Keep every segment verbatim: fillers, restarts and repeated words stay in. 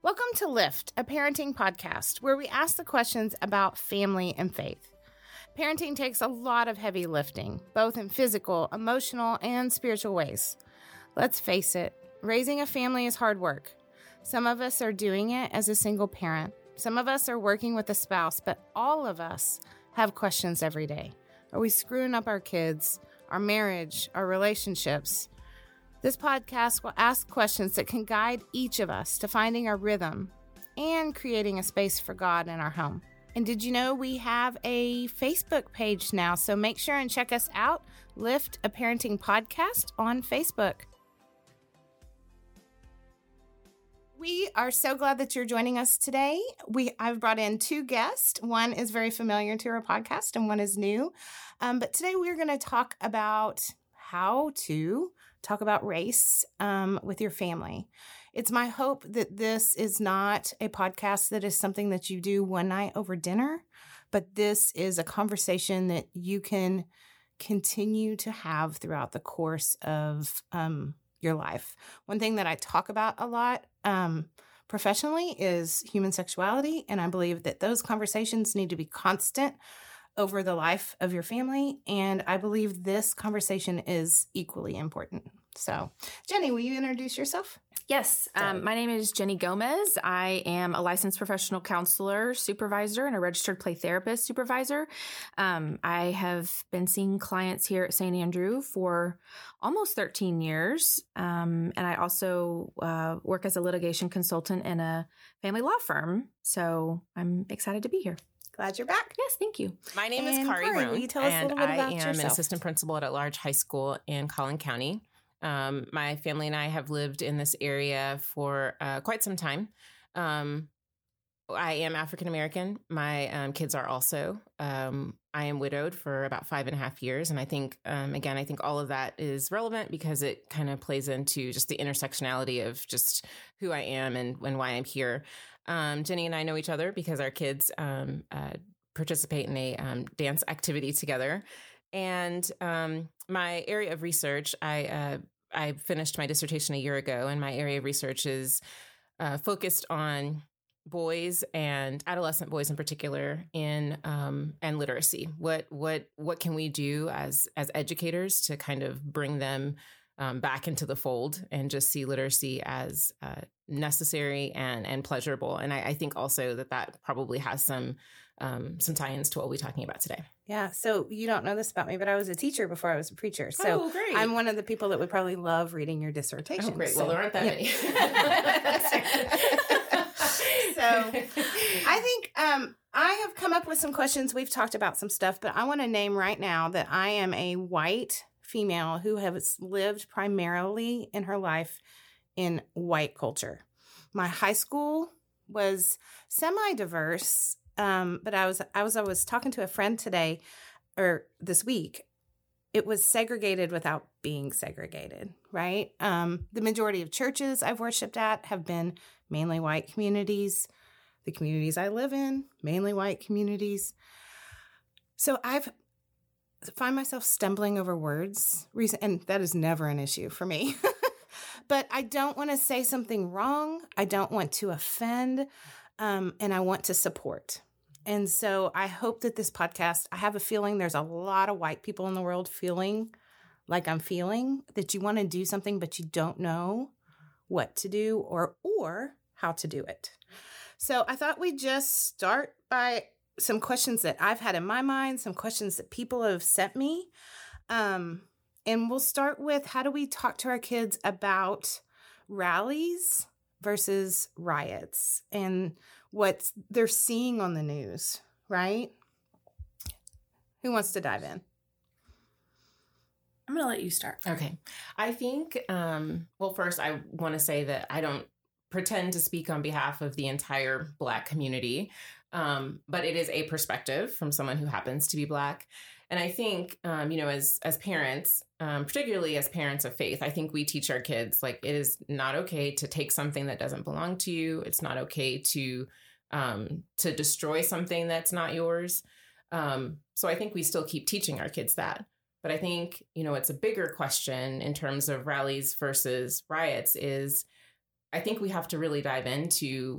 Welcome to Lift, a parenting podcast where we ask the questions about family and faith. Parenting takes a lot of heavy lifting, both in physical, emotional, and spiritual ways. Let's face it, raising a family is hard work. Some of us are doing it as a single parent. Some of us are working with a spouse, but all of us have questions every day. Are we screwing up our kids, our marriage, our relationships? This podcast will ask questions that can guide each of us to finding our rhythm and creating a space for God in our home. And did you know we have a Facebook page now? So make sure and check us out, Lift, a Parenting Podcast on Facebook. We are so glad that you're joining us today. We I've brought in two guests. One is very familiar to our podcast and one is new. Um, but today we're going to talk about how to talk about race um, with your family. It's my hope that this is not a podcast that is something that you do one night over dinner, but this is a conversation that you can continue to have throughout the course of um, your life. One thing that I talk about a lot um, professionally is human sexuality, and I believe that those conversations need to be constant over the life of your family, and I believe this conversation is equally important. So, Jenny, will you introduce yourself? Yes, um, my name is Jenny Gomez. I am a licensed professional counselor, supervisor, and a registered play therapist supervisor. Um, I have been seeing clients here at Saint Andrew for almost thirteen years, um, and I also uh, work as a litigation consultant in a family law firm. So I'm excited to be here. Glad you're back. Yes, thank you. My name and is Kari Kari, Roon, will you tell us a and little bit about I am yourself? an assistant principal at a large high school in Collin County. Um, my family and I have lived in this area for uh, quite some time. Um, I am African American. My um, kids are also. Um, I am widowed for about five and a half years. And I think, um, again, I think all of that is relevant because it kind of plays into just the intersectionality of just who I am and, and why I'm here. Um, Jenny and I know each other because our kids um, uh, participate in a um, dance activity together. And um, my area of research, I uh, I finished my dissertation a year ago, and my area of research is uh, focused on boys and adolescent boys in particular in um, and literacy. What what what can we do as as educators to kind of bring them um, back into the fold and just see literacy as uh, necessary and and pleasurable? And I, I think also that that probably has some um, some tie-ins to what we'll be talking about today. Yeah. So you don't know this about me, but I was a teacher before I was a preacher. So oh, great. I'm one of the people that would probably love reading your dissertation. Oh, great. So, well, there aren't that yeah. many. So I think um, I have come up with some questions. We've talked about some stuff, but I want to name right now that I am a white female who has lived primarily in her life in white culture. My high school was semi-diverse. Um, but I was, I was, I was talking to a friend today or this week. It was segregated without being segregated, right? Um, the majority of churches I've worshiped at have been mainly white communities. The communities I live in, mainly white communities. So I've find myself stumbling over words, and that is never an issue for me. But I don't want to say something wrong. I don't want to offend, um, and I want to support. And so I hope that this podcast, I have a feeling there's a lot of white people in the world feeling like I'm feeling, that you want to do something, but you don't know what to do or or how to do it. So I thought we'd just start by some questions that I've had in my mind, some questions that people have sent me. Um, and we'll start with, how do we talk to our kids about rallies versus riots and what they're seeing on the news, right? Who wants to dive in? I'm going to let you start. Okay. I think, um, well, first, I want to say that I don't pretend to speak on behalf of the entire Black community, um, but it is a perspective from someone who happens to be Black. And I think, um, you know, as as parents, um, particularly as parents of faith, I think we teach our kids, like, it is not okay to take something that doesn't belong to you. It's not okay to um, to destroy something that's not yours. Um, so I think we still keep teaching our kids that. But I think, you know, it's a bigger question in terms of rallies versus riots is, I think we have to really dive into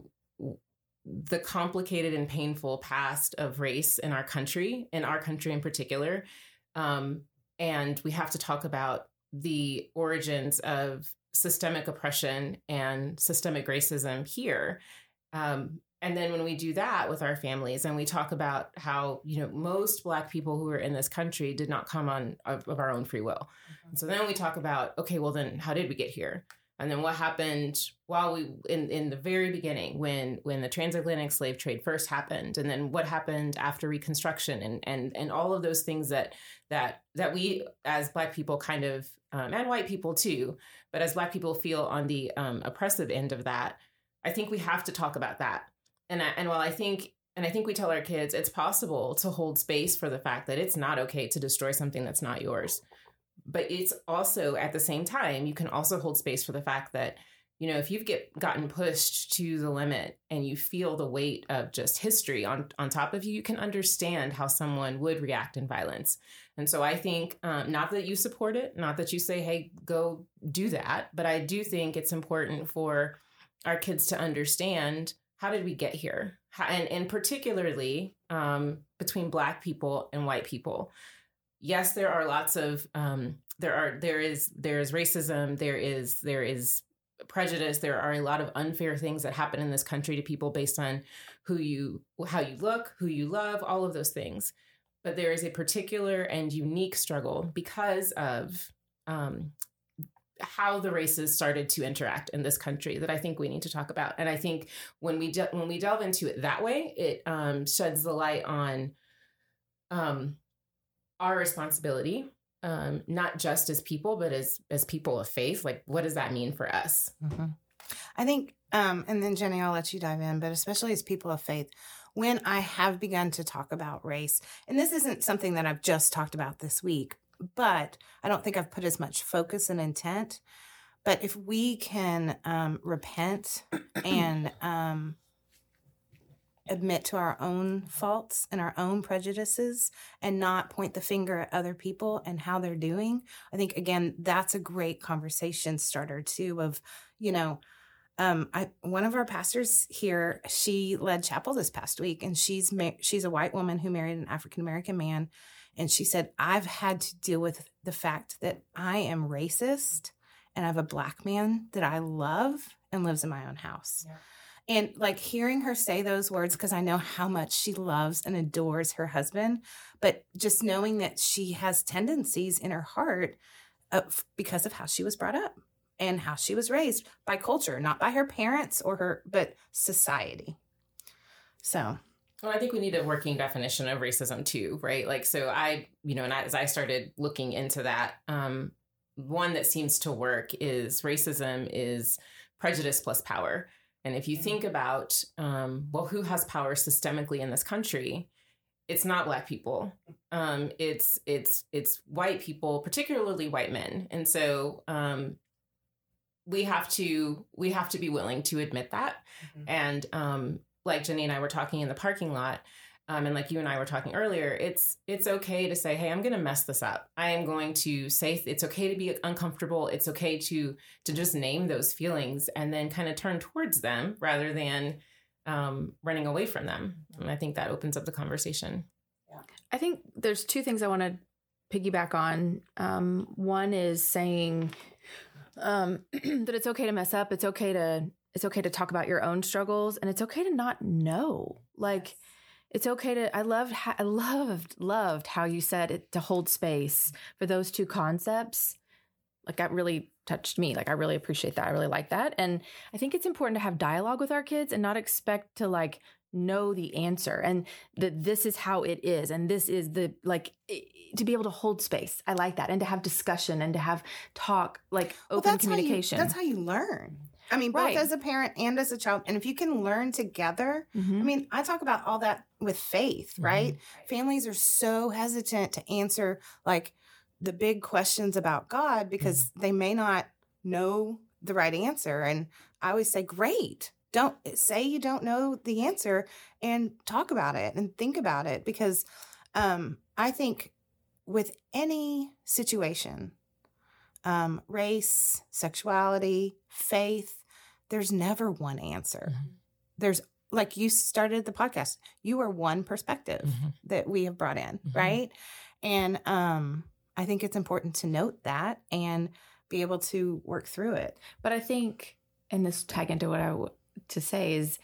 the complicated and painful past of race in our country, in our country in particular. Um, and we have to talk about the origins of systemic oppression and systemic racism here. Um, and then when we do that with our families and we talk about how, you know, most Black people who are in this country did not come on of, of our own free will. Mm-hmm. And so then we talk about, okay, well then how did we get here? And then what happened while we, in, in the very beginning, when when the transatlantic slave trade first happened, and then what happened after Reconstruction, and and and all of those things that that that we as Black people kind of, um, and white people too, but as Black people feel on the um, oppressive end of that, I think we have to talk about that. And I, and while I think, and I think we tell our kids it's possible to hold space for the fact that it's not okay to destroy something that's not yours. But it's also, at the same time, you can also hold space for the fact that, you know, if you've get gotten pushed to the limit and you feel the weight of just history on, on top of you, you can understand how someone would react in violence. And so I think, um, not that you support it, not that you say, hey, go do that, but I do think it's important for our kids to understand, how did we get here? How, and, and particularly um, between Black people and white people. Yes, there are lots of um, there are there is there is racism, there is there is prejudice, there are a lot of unfair things that happen in this country to people based on who you how you look, who you love, all of those things. But there is a particular and unique struggle because of um, how the races started to interact in this country that I think we need to talk about. And I think when we de- when we delve into it that way, it um, sheds the light on um, our responsibility, um, not just as people, but as as people of faith. Like, what does that mean for us? Mm-hmm. I think, um, and then Jenny, I'll let you dive in, but especially as people of faith, when I have begun to talk about race, and this isn't something that I've just talked about this week, but I don't think I've put as much focus and intent. But if we can um, repent and um, admit to our own faults and our own prejudices and not point the finger at other people and how they're doing, I think, again, that's a great conversation starter too of, you know, um, I, one of our pastors here, she led chapel this past week, and she's, ma- she's a white woman who married an African-American man. And she said, I've had to deal with the fact that I am racist and I have a Black man that I love and lives in my own house. Yeah. And like hearing her say those words, because I know how much she loves and adores her husband, but just knowing that she has tendencies in her heart of, because of how she was brought up and how she was raised by culture, not by her parents or her, but society. So. Well, I think we need a working definition of racism too, right? Like, so I, you know, and I, as I started looking into that, um, one that seems to work is racism is prejudice plus power. And if you think about, um, well, who has power systemically in this country? It's not Black people. Um, it's it's it's white people, particularly white men. And so um, we have to we have to be willing to admit that. Mm-hmm. And um, like Jenny and I were talking in the parking lot, um, and like you and I were talking earlier, it's it's okay to say, hey, I'm going to mess this up. I am going to say it's okay to be uncomfortable. It's okay to to just name those feelings and then kind of turn towards them rather than um, running away from them. And I think that opens up the conversation. Yeah. I think there's two things I want to piggyback on. Um, one is saying um, that it's okay to mess up. It's okay to it's okay to talk about your own struggles, and it's okay to not know. Like. Yes. It's okay to, I loved, I loved, loved how you said it, to hold space for those two concepts. Like that really touched me. Like I really appreciate that. I really like that. And I think it's important to have dialogue with our kids and not expect to like know the answer and that this is how it is. And this is the, like to be able to hold space. I like that. And to have discussion and to have talk, like open well, that's communication. How you, that's how you learn. I mean, both right. as a parent and as a child. And if you can learn together, mm-hmm. I mean, I talk about all that with faith, mm-hmm. right? Families are so hesitant to answer like the big questions about God because mm-hmm. they may not know the right answer. And I always say, great, don't say you don't know the answer and talk about it and think about it. Because um, I think with any situation, Um, race, sexuality, faith, there's never one answer. Mm-hmm. There's, like you started the podcast, you are one perspective mm-hmm. that we have brought in, mm-hmm. right? And um, I think it's important to note that and be able to work through it. But I think, and this tag into what I w- to say is,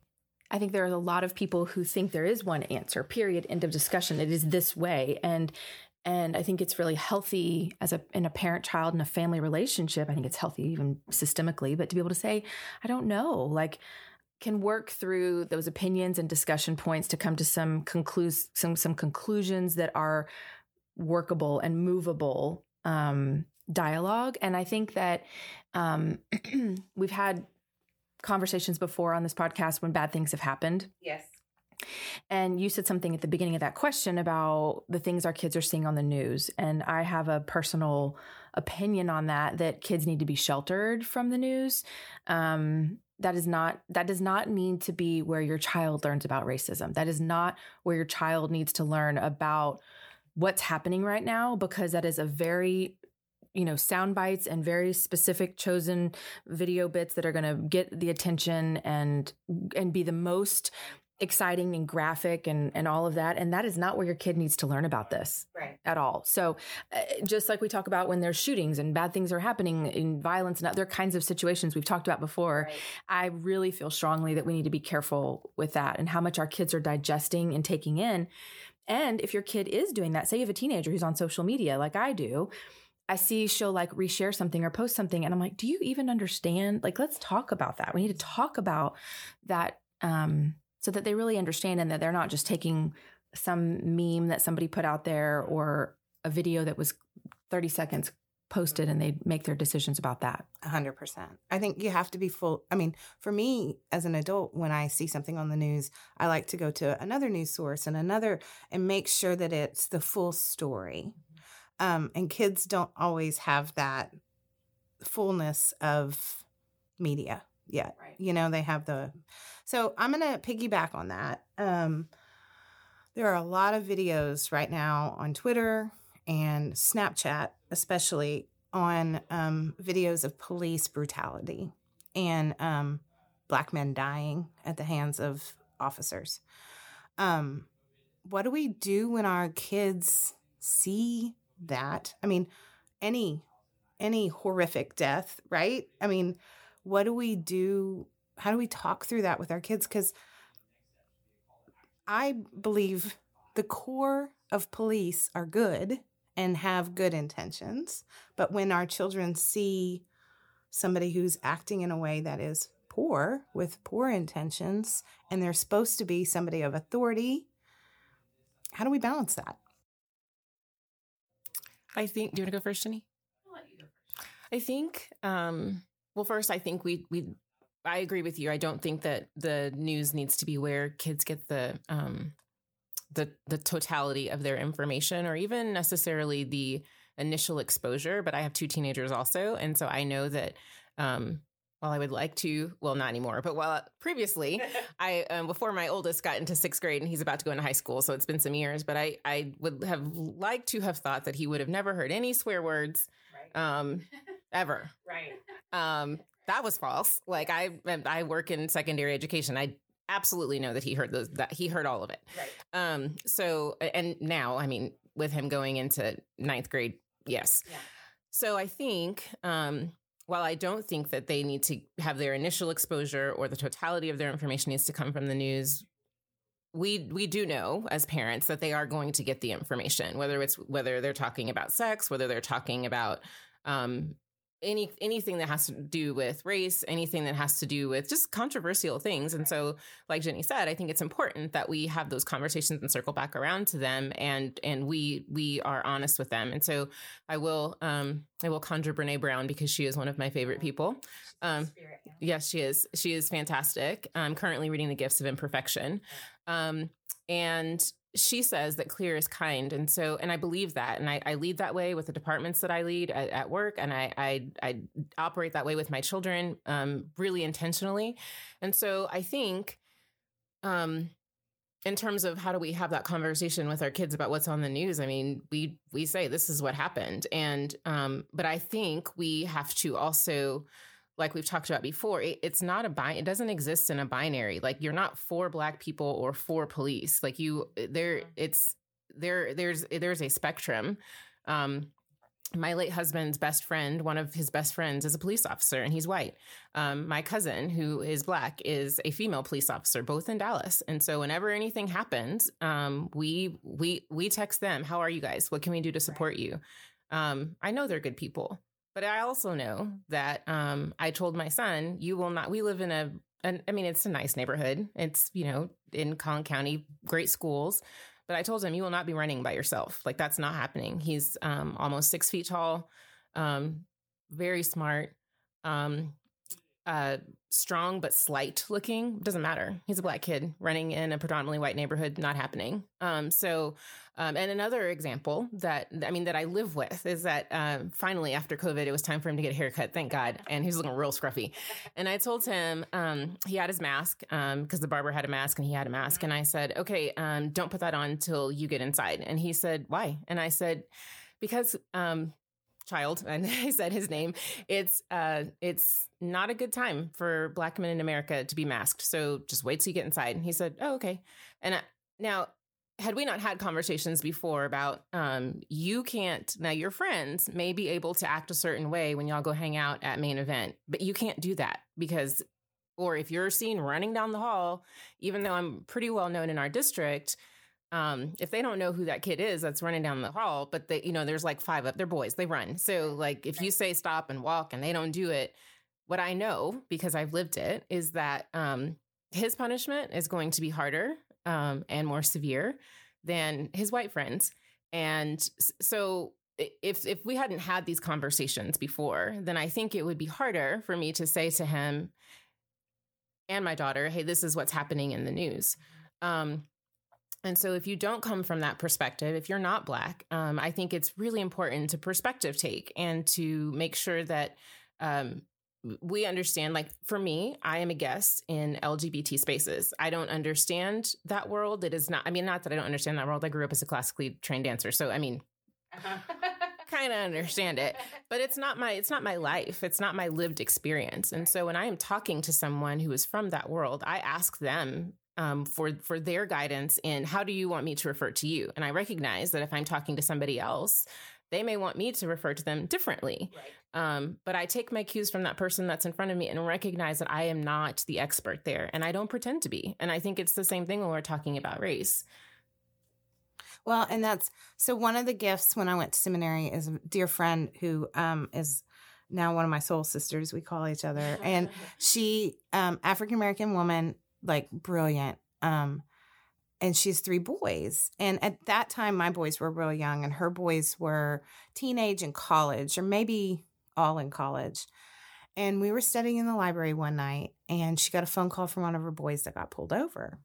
I think there are a lot of people who think there is one answer, period, end of discussion. It is this way. And and I think it's really healthy as a in a parent-child and a family relationship. I think it's healthy even systemically, but to be able to say, I don't know, like can work through those opinions and discussion points to come to some conclus- some some conclusions that are workable and movable um, dialogue. And I think that um, we've had conversations before on this podcast when bad things have happened. Yes. And you said something at the beginning of that question about the things our kids are seeing on the news. And I have a personal opinion on that, that kids need to be sheltered from the news. Um, that is not, that does not mean to be where your child learns about racism. That is not where your child needs to learn about what's happening right now, because that is a very, you know, sound bites and very specific chosen video bits that are going to get the attention and, and be the most exciting and graphic and, and all of that. And that is not where your kid needs to learn about this right. at all. So uh, just like we talk about when there's shootings and bad things are happening in violence and other kinds of situations we've talked about before, right. I really feel strongly that we need to be careful with that and how much our kids are digesting and taking in. And if your kid is doing that, say you have a teenager who's on social media like I do, I see she'll like reshare something or post something. And I'm like, do you even understand? Like, let's talk about that. We need to talk about that um, so that they really understand and that they're not just taking some meme that somebody put out there or a video that was thirty seconds posted and they make their decisions about that. A hundred percent. I think you have to be full. I mean, for me as an adult, when I see something on the news, I like to go to another news source and another and make sure that it's the full story. Um, and kids don't always have that fullness of media yet. Right. You know, they have the, so I'm going to piggyback on that. Um, there are a lot of videos right now on Twitter and Snapchat, especially on um, videos of police brutality and um, Black men dying at the hands of officers. Um, what do we do when our kids see that? I mean, any any horrific death, right? I mean, what do we do? How do we talk through that with our kids? Because I believe the core of police are good and have good intentions. But when our children see somebody who's acting in a way that is poor, with poor intentions, and they're supposed to be somebody of authority, how do we balance that? I think, do you want to go first, Jenny? I'll let you go first. I think, um, well, first, I think we, we, I agree with you. I don't think that the news needs to be where kids get the, um, the, the totality of their information or even necessarily the initial exposure. But I have two teenagers also. And so I know that, um, while I would like to, well, not anymore, but while previously, I um, before my oldest got into sixth grade and he's about to go into high school, so it's been some years, but I, I would have liked to have thought that he would have never heard any swear words right. um, ever. Right. Um, that was false. Like I, I work in secondary education. I absolutely know that he heard those, that he heard all of it. Right. Um, so, and now, I mean, with him going into ninth grade, yes. Yeah. So I think, um, while I don't think that they need to have their initial exposure or the totality of their information needs to come from the news, we we do know as parents that they are going to get the information, whether it's whether they're talking about sex, whether they're talking about um, any anything that has to do with race, anything that has to do with just controversial things. And so, like Jenny said, I think it's important that we have those conversations and circle back around to them, and and we we are honest with them. And so, I will um, I will conjure Brene Brown because she is one of my favorite people. Um, yes, she is. She is fantastic. I'm currently reading The Gifts of Imperfection, um, and she says that clear is kind. And so, and I believe that, and I, I lead that way with the departments that I lead at, at work. And I, I, I operate that way with my children, um, really intentionally. And so I think, um, in terms of how do we have that conversation with our kids about what's on the news? I mean, we, we say, this is what happened. And, um, but I think we have to also like we've talked about before, it, it's not a bi- it doesn't exist in a binary. Like you're not for Black people or for police. Like you, there, it's there. There's there's a spectrum. Um, my late husband's best friend, one of his best friends, is a police officer, and he's white. Um, my cousin, who is Black, is a female police officer, both in Dallas. And so whenever anything happens, um, we we we text them, "How are you guys? What can we do to support you?" Um, I know they're good people. But I also know that um, I told my son, you will not, we live in a, an, I mean, it's a nice neighborhood. It's, you know, in Collin County, great schools. But I told him, you will not be running by yourself. Like, that's not happening. He's um, almost six feet tall, um, very smart, um, uh, strong but slight looking. Doesn't matter. He's a Black kid running in a predominantly white neighborhood, not happening. Um, so, um, and another example that, I mean, that I live with is that uh, finally after COVID, it was time for him to get a haircut. Thank God. And he was looking real scruffy. And I told him, um, he had his mask um, because the barber had a mask and he had a mask. And I said, okay, um, don't put that on until you get inside. And he said, why? And I said, because, um, child, and I said his name, it's uh, it's not a good time for Black men in America to be masked. So just wait till you get inside. And he said, oh, okay. And I, now, had we not had conversations before about um, you can't, now your friends may be able to act a certain way when y'all go hang out at main event, but you can't do that because, or if you're seen running down the hall, even though I'm pretty well known in our district, Um, if they don't know who that kid is that's running down the hall, but they, you know, there's like five of they're boys, they run. So like if you say stop and walk and they don't do it, what I know, because I've lived it, is that um, his punishment is going to be harder um, and more severe than his white friends. And so if if we hadn't had these conversations before, then I think it would be harder for me to say to him and my daughter, hey, this is what's happening in the news. Um, And so if you don't come from that perspective, if you're not Black, um, I think it's really important to perspective take and to make sure that um, we understand, like for me, I am a guest in L G B T spaces. I don't understand that world. It is not, I mean, not that I don't understand that world. I grew up as a classically trained dancer. So, I mean, kind of understand it, but it's not my, it's not my life. It's not my lived experience. And so when I am talking to someone who is from that world, I ask them Um, for for their guidance in how do you want me to refer to you? And I recognize that if I'm talking to somebody else, they may want me to refer to them differently. Right. Um, but I take my cues from that person that's in front of me and recognize that I am not the expert there. And I don't pretend to be. And I think it's the same thing when we're talking about race. Well, and that's, so one of the gifts when I went to seminary is a dear friend who um, is now one of my soul sisters, we call each other. And she, um, African-American woman, like brilliant. Um, and she has three boys. And at that time, my boys were real young and her boys were teenage and college, or maybe all in college. And we were studying in the library one night and she got a phone call from one of her boys that got pulled over.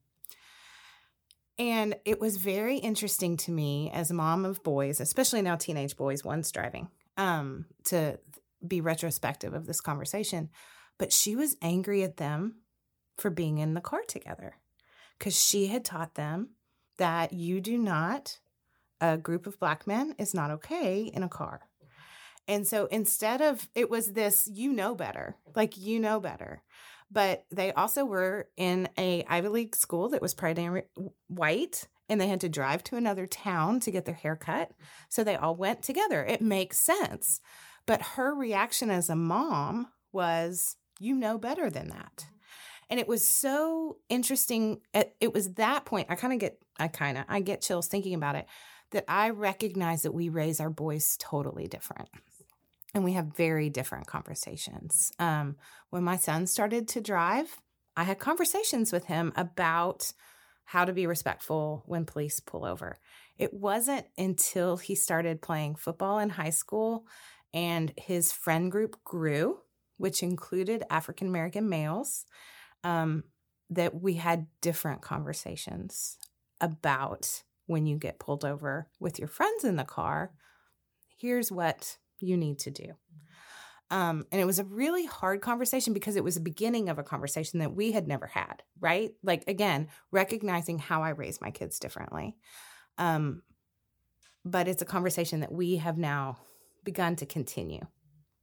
And it was very interesting to me as a mom of boys, especially now teenage boys, one's driving, um, to be retrospective of this conversation. But she was angry at them for being in the car together because she had taught them that you do not, a group of Black men is not okay in a car. And so instead of, it was this, you know better, like, you know better. But they also were in a Ivy League school that was primarily white, and they had to drive to another town to get their hair cut. So they all went together. It makes sense. But her reaction as a mom was, you know better than that. And it was so interesting. It was that point, I kind of get, I kind of, I get chills thinking about it, that I recognize that we raise our boys totally different. And we have very different conversations. Um, when my son started to drive, I had conversations with him about how to be respectful when police pull over. It wasn't until he started playing football in high school and his friend group grew, which included African-American males, um, that we had different conversations about when you get pulled over with your friends in the car, here's what you need to do. Um, and it was a really hard conversation because it was the beginning of a conversation that we had never had, right? Like, again, recognizing how I raise my kids differently. Um, but it's a conversation that we have now begun to continue.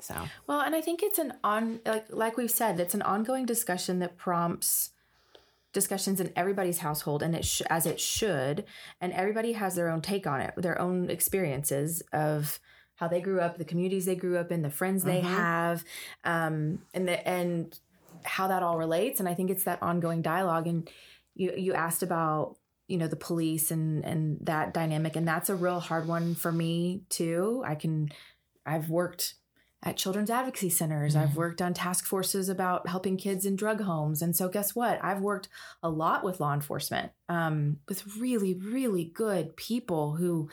So, well, and I think it's an on, like, like we've said, it's an ongoing discussion that prompts discussions in everybody's household, and it sh- as it should, and everybody has their own take on it, their own experiences of how they grew up, the communities they grew up in, the friends they Mhm. have, um, and the, and how that all relates. And I think it's that ongoing dialogue. And you, you asked about, you know, the police and, and that dynamic. And that's a real hard one for me too. I can, I've worked at children's advocacy centers. Mm-hmm. I've worked on task forces about helping kids in drug homes. And so guess what? I've worked a lot with law enforcement, um, with really, really good people who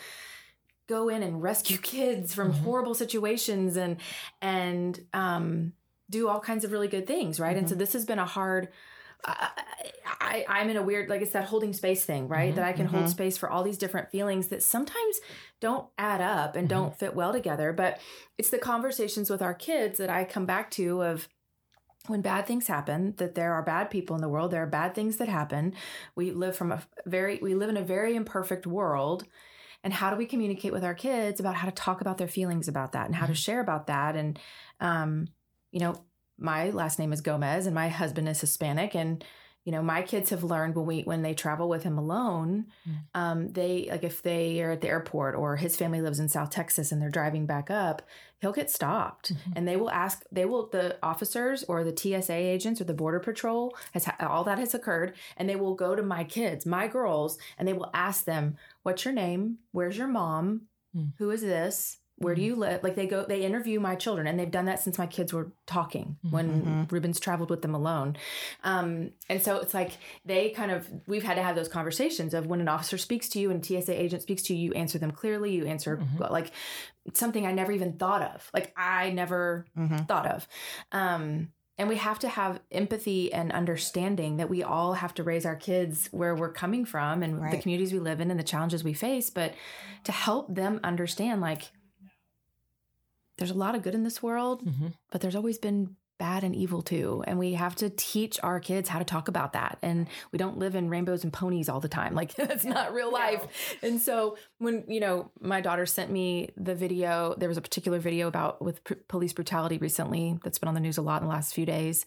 go in and rescue kids from Mm-hmm. horrible situations and, and, um, do all kinds of really good things. Right. Mm-hmm. And so this has been a hard, I, I, I'm in a weird, like it's that holding space thing, right? Mm-hmm. That I can Mm-hmm. hold space for all these different feelings that sometimes don't add up and Mm-hmm. don't fit well together. But it's the conversations with our kids that I come back to of when bad things happen, that there are bad people in the world. There are bad things that happen. We live from a very, we live in a very imperfect world. And how do we communicate with our kids about how to talk about their feelings about that and how to share about that? And, um, you know, my last name is Gomez and my husband is Hispanic. And, you know, my kids have learned when we, when they travel with him alone, Mm. um, they, like if they are at the airport or his family lives in South Texas and they're driving back up, he'll get stopped Mhm. and they will ask, they will, the officers or the T S A agents or the Border Patrol has, ha- all that has occurred. And they will go to my kids, my girls, and they will ask them, what's your name? Where's your mom? Mm. Who is this? Where do you live? Like they go, they interview my children, and they've done that since my kids were talking when Mhm. Ruben's traveled with them alone. Um, and so it's like they kind of, we've had to have those conversations of when an officer speaks to you and a T S A agent speaks to you, you answer them clearly. You answer Mhm. like something I never even thought of. Like I never Mhm. thought of. Um, and we have to have empathy and understanding that we all have to raise our kids where we're coming from and the Right. communities we live in and the challenges we face, but to help them understand, like, there's a lot of good in this world, Mm-hmm. but there's always been bad and evil too. And we have to teach our kids how to talk about that. And we don't live in rainbows and ponies all the time. Like that's not real life. And so when, you know, my daughter sent me the video, there was a particular video about with p- police brutality recently that's been on the news a lot in the last few days.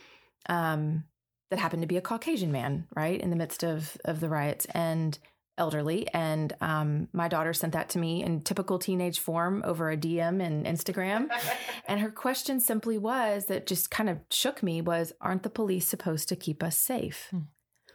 Um, that happened to be a Caucasian man, right, in the midst of, of the riots. And elderly. And um, my daughter sent that to me in typical teenage form over a D M and Instagram. And her question simply was, that just kind of shook me, was, aren't the police supposed to keep us safe? Hmm.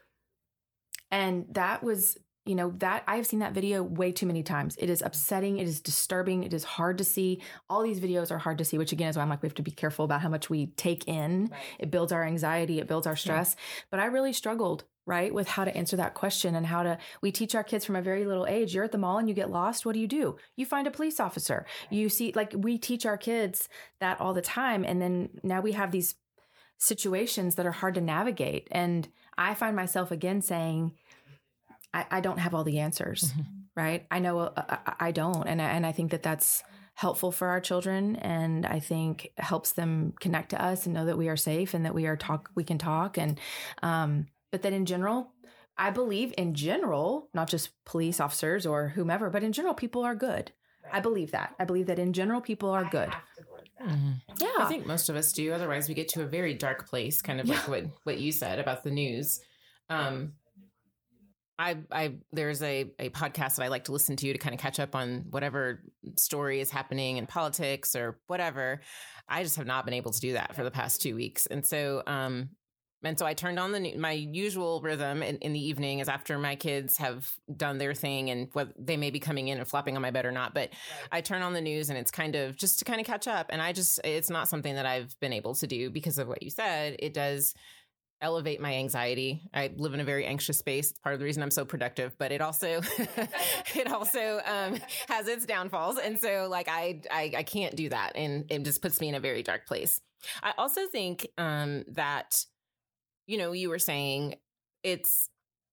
And that was, you know, that I've seen that video way too many times. It is upsetting. It is disturbing. It is hard to see. All these videos are hard to see, which again is why I'm like, we have to be careful about how much we take in. Right. It builds our anxiety. It builds our stress. Yeah. But I really struggled, right, with how to answer that question and how to, we teach our kids from a very little age. You're at the mall and you get lost. What do you do? You find a police officer. You see, like we teach our kids that all the time. And then now we have these situations that are hard to navigate. And I find myself again saying, I, I don't have all the answers, mm-hmm. right? I know uh, I, I don't. And I, and I think that that's helpful for our children. And I think helps them connect to us and know that we are safe and that we are talk, we can talk. And, um, but that in general, I believe in general, not just police officers or whomever, but in general, people are good. Right. I believe that. I believe that in general, people are good. Mm-hmm. Yeah. I think most of us do. Otherwise we get to a very dark place, kind of yeah. like what, what you said about the news. Um, I, I, there's a, a podcast that I like to listen to to kind of catch up on whatever story is happening in politics or whatever. I just have not been able to do that for the past two weeks. And so, um, and so I turned on the new, my usual rhythm in, in the evening is after my kids have done their thing and what they may be coming in and flopping on my bed or not. But right. I turn on the news and it's kind of just to kind of catch up. And I just, it's not something that I've been able to do because of what you said. It does elevate my anxiety. I live in a very anxious space. It's part of the reason I'm so productive, but it also, it also um, has its downfalls. And so like, I, I, I can't do that. And it just puts me in a very dark place. I also think um, that, you know, you were saying it's,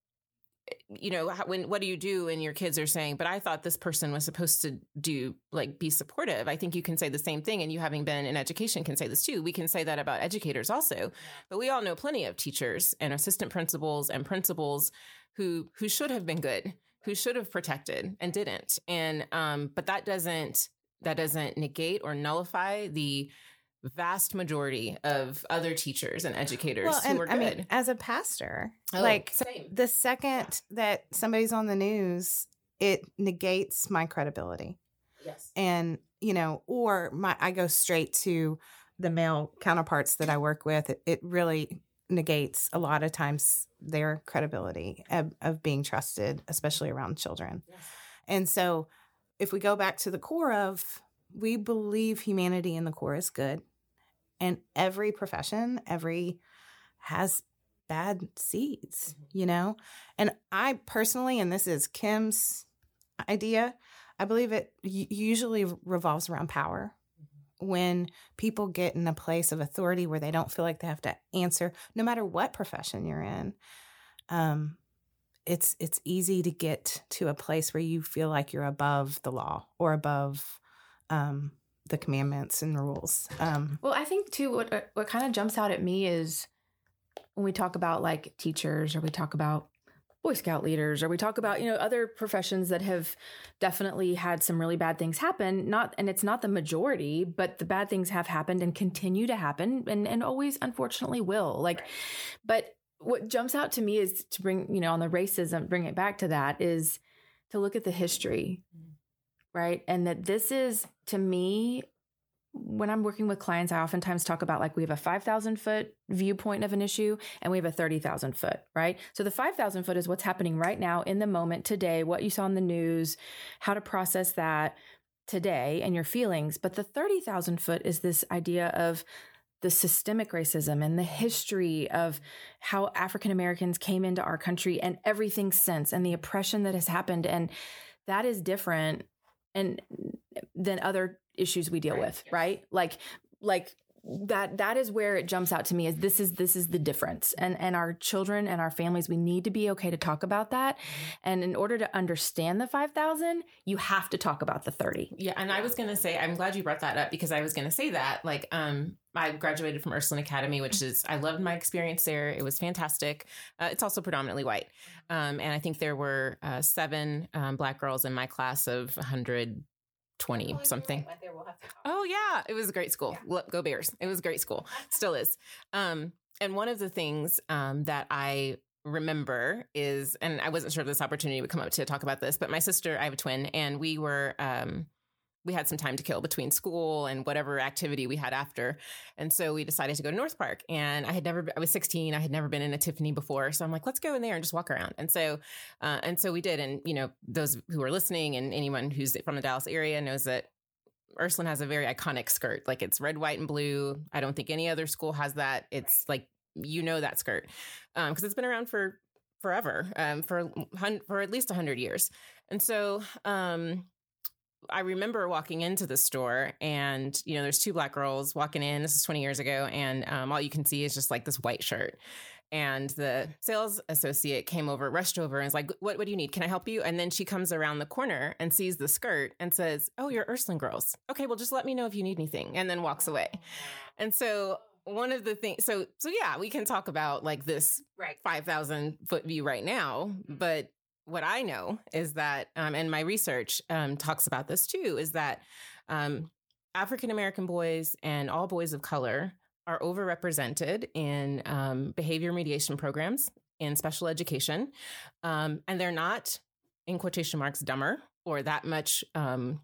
you know, when, what do you do? And your kids are saying, but I thought this person was supposed to do like, be supportive. I think you can say the same thing. And you having been in education can say this too. We can say that about educators also, but we all know plenty of teachers and assistant principals and principals who, who should have been good, who should have protected and didn't. And, um, but that doesn't that doesn't negate or nullify the vast majority of other teachers and educators well, who and, are good. I mean, as a pastor, Oh, like same. the second that somebody's on the news, it negates my credibility. Yes. And, you know, or my, I go straight to the male counterparts that I work with. It, it really negates a lot of times their credibility of, of being trusted, especially around children. Yes. And so if we go back to the core of, we believe humanity in the core is good. And every profession, every has bad seeds, mm-hmm. you know? And I personally, and this is Kim's idea, I believe it usually revolves around power. Mm-hmm. When people get in a place of authority where they don't feel like they have to answer, no matter what profession you're in, um, it's it's easy to get to a place where you feel like you're above the law or above um, the commandments and rules. Um, well, I think too, what what kind of jumps out at me is when we talk about like teachers, or we talk about Boy Scout leaders, or we talk about, you know, other professions that have definitely had some really bad things happen. Not, and it's not the majority, but the bad things have happened and continue to happen, and and always unfortunately will. Like, right. But what jumps out to me is to bring, you know, on the racism, bring it back to that, is to look at the history, right? And that this is, to me, when I'm working with clients, I oftentimes talk about like we have a five thousand foot viewpoint of an issue and we have a thirty thousand foot, right? So the five thousand foot is what's happening right now in the moment today, what you saw in the news, how to process that today and your feelings. But the thirty thousand foot is this idea of the systemic racism and the history of how African Americans came into our country and everything since, and the oppression that has happened. And that is different and than other issues we deal right. with, yes. right? Like, like that, that is where it jumps out to me, is this is, this is the difference. And, and our children and our families, we need to be okay to talk about that. Mm-hmm. And in order to understand the five thousand, you have to talk about the thirty. Yeah. And I was going to say, I'm glad you brought that up, because I was going to say that, like, um, I graduated from Ursuline Academy, which is, I loved my experience there. It was fantastic. Uh, it's also predominantly white. Um, and I think there were uh, seven um, Black girls in my class of one hundred twenty something. Oh yeah. It was a great school. Yeah. Go Bears. It was a great school. Still is. Um, and one of the things um, that I remember is, and I wasn't sure if this opportunity would come up to talk about this, but my sister, I have a twin, and we were, um, we had some time to kill between school and whatever activity we had after. And so we decided to go to North Park, and I had never, I was sixteen. I had never been in a Tiffany before. So I'm like, let's go in there and just walk around. And so, uh, and so we did. And, you know, those who are listening and anyone who's from the Dallas area knows that Ursuline has a very iconic skirt. Like, it's red, white, and blue. I don't think any other school has that. It's right. like, you know, that skirt. Um, cause it's been around for forever, um, for, for at least a hundred years. And so, um, I remember walking into the store, and, you know, there's two Black girls walking in. This is twenty years ago. And um, all you can see is just like this white shirt. And the sales associate came over, rushed over, and was like, what, what do you need? Can I help you? And then she comes around the corner and sees the skirt and says, oh, you're Ursuline girls. Okay, well, just let me know if you need anything. And then walks away. And so one of the things, so, so yeah, we can talk about like this right. five thousand foot view right now, but what I know is that, um, and my research um, talks about this too, is that um, African-American boys and all boys of color are overrepresented in um, behavior mediation programs in special education. Um, and they're not, in quotation marks, dumber or that much, um,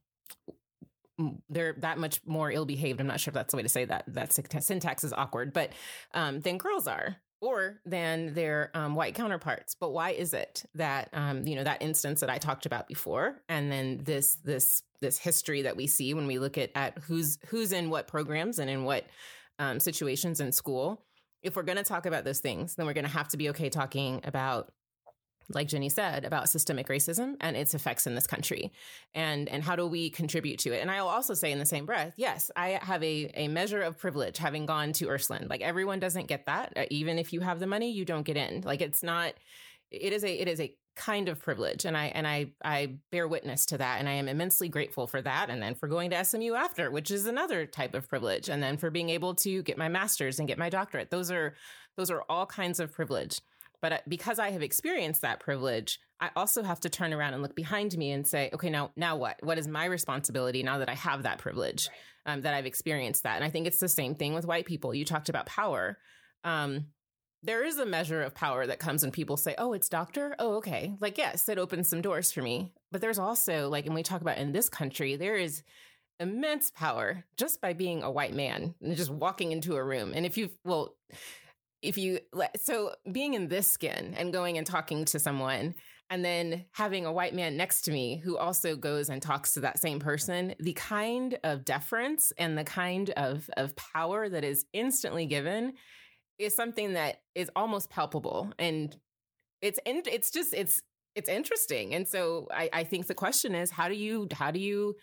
they're that much more ill-behaved. I'm not sure if that's the way to say that. That syntax is awkward, but um, than girls are. Or than their um, white counterparts. But why is it that, um, you know, that instance that I talked about before, and then this this this history that we see when we look at, at who's who's in what programs and in what um, situations in school, if we're going to talk about those things, then we're going to have to be okay talking about, like Jenny said, about systemic racism and its effects in this country, and and how do we contribute to it. And I'll also say in the same breath, yes, I have a, a measure of privilege having gone to Ursuline. Like, everyone doesn't get that. Uh, even if you have the money, you don't get in. Like, it's not, it is a, it is a kind of privilege. And I, and I, I bear witness to that. And I am immensely grateful for that. And then for going to S M U after, which is another type of privilege. And then for being able to get my master's and get my doctorate. Those are, those are all kinds of privilege. But because I have experienced that privilege, I also have to turn around and look behind me and say, okay, now, now what? What is my responsibility now that I have that privilege, right. um, that I've experienced that? And I think it's the same thing with white people. You talked about power. Um, there is a measure of power that comes when people say, oh, it's doctor. Oh, okay. Like, yes, it opens some doors for me. But there's also, like, and we talk about in this country, there is immense power just by being a white man and just walking into a room. And if you, well, if you, so being in this skin and going and talking to someone and then having a white man next to me who also goes and talks to that same person, the kind of deference and the kind of, of power that is instantly given is something that is almost palpable. And it's, it's just, it's, it's interesting. And so I, I think the question is, how do you, how do you,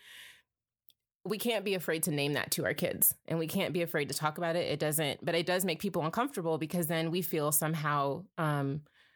we can't be afraid to name that to our kids, and we can't be afraid to talk about it. It doesn't, but it does make people uncomfortable because then we feel somehow um,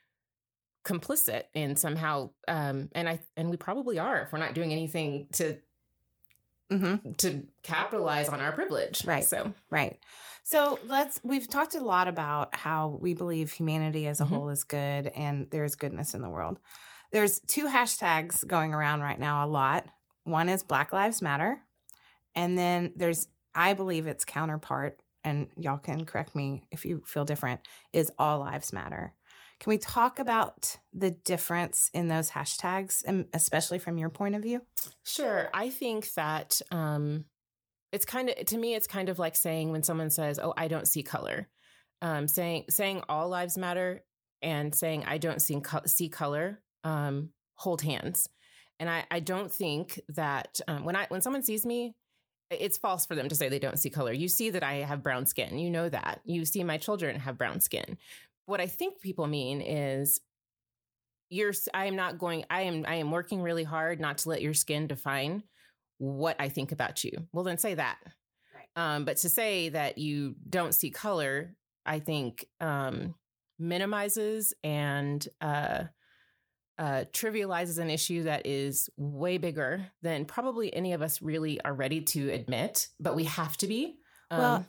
complicit and somehow, um, and I, and we probably are if we're not doing anything to, mm-hmm. to capitalize on our privilege. Right. So, right. So let's, we've talked a lot about how we believe humanity as a mm-hmm. whole is good and there's goodness in the world. There's two hashtags going around right now a lot. One is Black Lives Matter. And then there's, I believe its counterpart, and y'all can correct me if you feel different, is All Lives Matter. Can we talk about the difference in those hashtags, and especially from your point of view? Sure. I think that um, it's kind of, to me, it's kind of like saying when someone says, oh, I don't see color. Um, saying saying all lives matter and saying I don't see, co- see color um, hold hands. And I, I don't think that um, when I when someone sees me, it's false for them to say they don't see color. You see that I have brown skin. You know that. You see my children have brown skin. What I think people mean is you're, I am not going, I am, I am working really hard not to let your skin define what I think about you. Well, then say that. Right. Um, but to say that you don't see color, I think um, minimizes and uh, uh, trivializes an issue that is way bigger than probably any of us really are ready to admit, but we have to be. Um, well,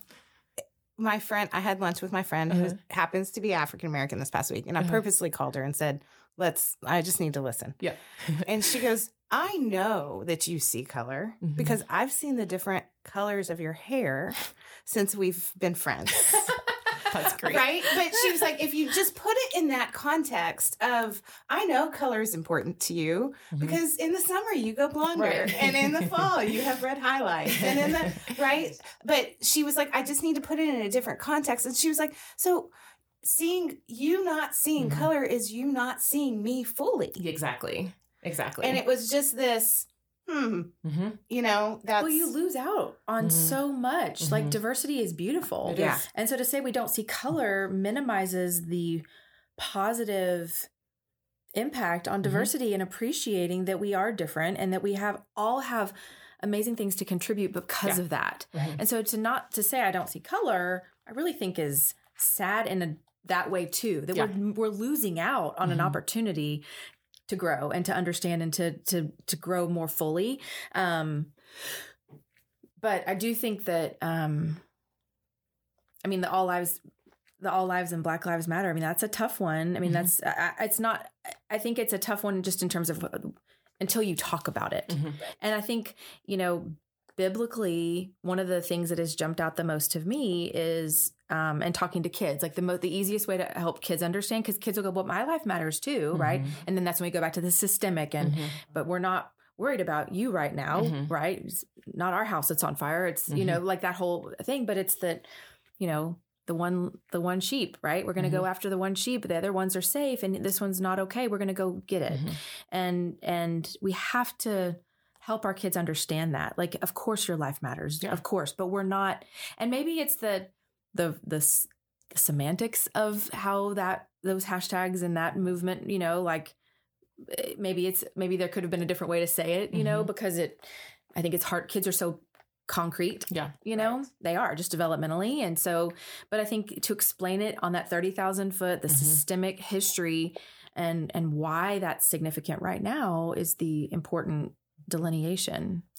my friend, I had lunch with my friend uh-huh. who happens to be African-American this past week. And I uh-huh. purposely called her and said, let's, I just need to listen. Yeah. And she goes, I know that you see color mm-hmm. because I've seen the different colors of your hair since we've been friends. That's great. Right? But she was like, if you just put it in that context of, I know color is important to you mm-hmm. because in the summer you go blonder right. and in the fall you have red highlights and in the, right? But she was like, I just need to put it in a different context. And she was like, so seeing you not seeing mm-hmm. color is you not seeing me fully. Exactly. Exactly. And it was just this, hmm, mm-hmm. you know, that's... Well, you lose out on mm-hmm. so much. Mm-hmm. Like, diversity is beautiful. It yeah. is. And so to say we don't see color minimizes the positive impact on diversity mm-hmm. and appreciating that we are different and that we have all have amazing things to contribute because yeah. of that. Mm-hmm. And so to not, to say I don't see color, I really think is sad in a, that way too, that yeah. we're, we're losing out on mm-hmm. an opportunity to grow and to understand and to, to, to grow more fully. Um, but I do think that, um, I mean, the all lives, the all lives and Black Lives Matter. I mean, that's a tough one. I mean, mm-hmm. that's, I, it's not, I think it's a tough one just in terms of uh, until you talk about it. Mm-hmm. And I think, you know, biblically, one of the things that has jumped out the most to me is, um, and talking to kids, like the mo- the easiest way to help kids understand, because kids will go, well, my life matters too, mm-hmm. right? And then that's when we go back to the systemic and, mm-hmm. but we're not worried about you right now, mm-hmm. right? It's not our house that's on fire. It's, mm-hmm. you know, like that whole thing, but it's that, you know, the one, the one sheep, right? We're going to mm-hmm. go after the one sheep. The other ones are safe and this one's not okay. We're going to go get it. Mm-hmm. And, and we have to help our kids understand that. Like, of course your life matters, yeah. of course, but we're not, and maybe it's the, the, the, the semantics of how that, those hashtags and that movement, you know, like maybe it's, maybe there could have been a different way to say it, you mm-hmm. know, because it, I think it's hard. Kids are so concrete, yeah, you know, right. they are just developmentally. And so, but I think to explain it on that thirty thousand foot, the mm-hmm. systemic history and, and why that's significant right now is the important delineation.